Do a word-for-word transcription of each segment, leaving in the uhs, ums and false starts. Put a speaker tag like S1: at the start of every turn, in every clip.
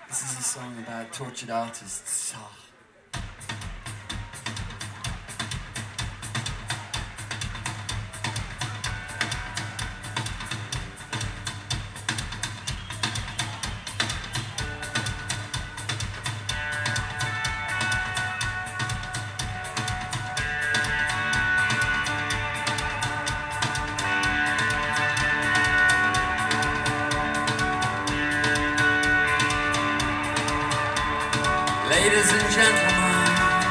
S1: This is a song about tortured artists. Oh. Ladies and gentlemen,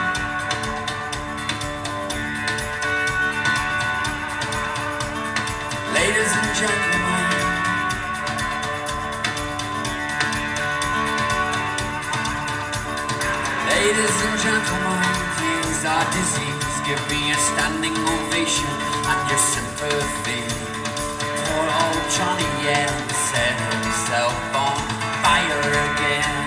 S1: ladies and gentlemen, ladies and gentlemen, here's our disease. Give me a standing ovation and your sympathy. Poor old Johnny Yen set himself on fire again.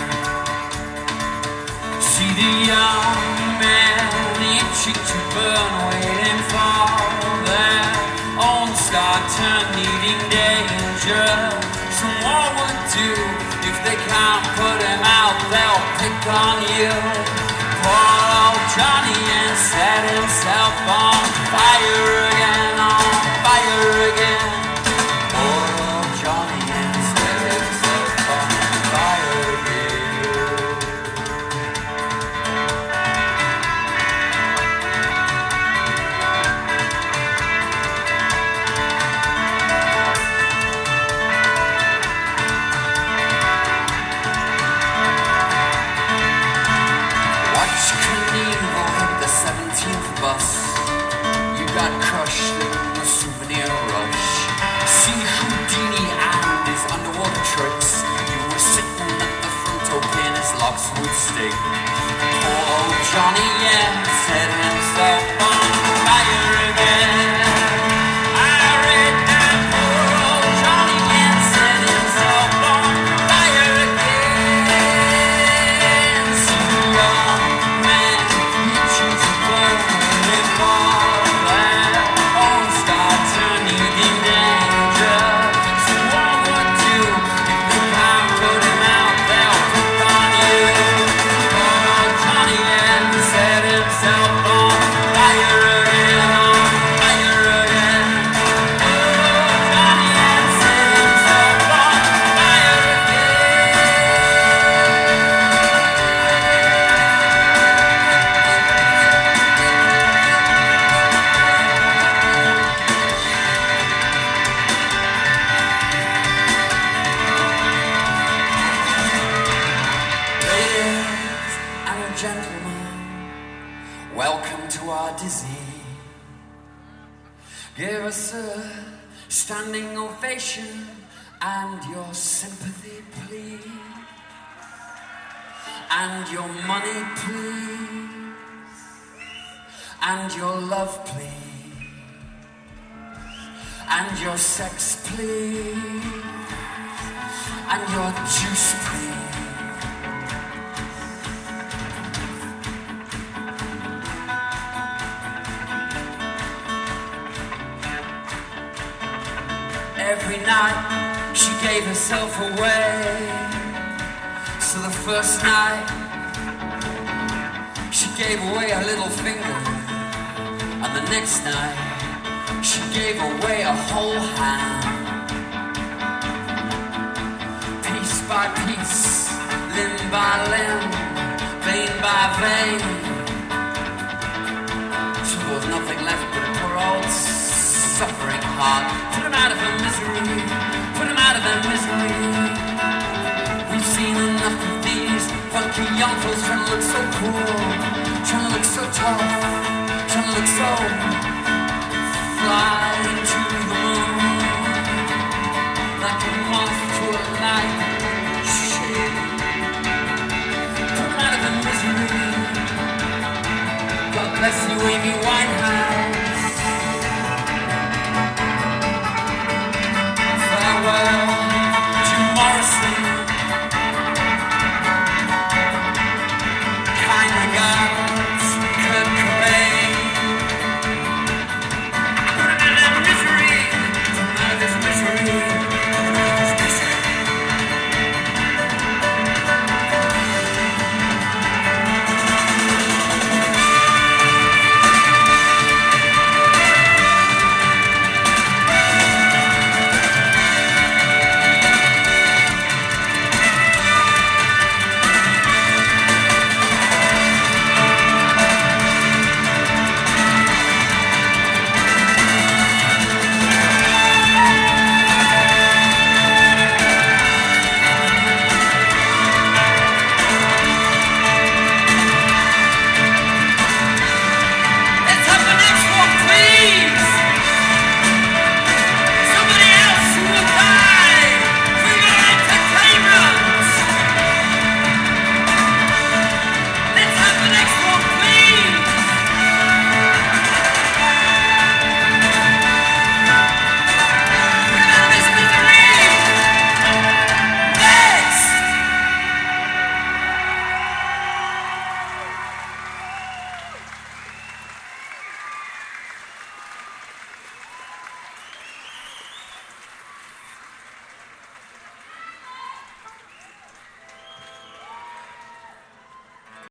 S1: See the young man itching to burn, waiting for their own star turn, needing danger. Some more would do. If they can't put him out, they'll pick on you. Poor old Johnny and set himself on fire again, on fire again. Poor old Johnny and set himself on fire again. Bus. You got crushed in the souvenir rush. See Houdini and his underwater tricks. You were sitting at the front hoping his locks would stick. Poor old Johnny Yen set himself on fire again. I read that poor old Johnny Yen set himself on fire again. See the young man itching to burn. Welcome to our disease. Give us a standing ovation and your sympathy, please. And your money, please. And your love, please. And your sex, please. And your juice, please. Every night she gave herself away. So the first night she gave away a little finger, and the next night she gave away a whole hand. Piece by piece, limb by limb, vein by vein, so there was nothing left but a poor old suffering heart. Put him out of her misery, put him out of her misery. We've seen enough of these funky young folks trying to look so cool, trying to look so tough, trying to look so flying to the moon, like a moth to a light shade. Put him out of her misery. God bless you, Amy Winehouse.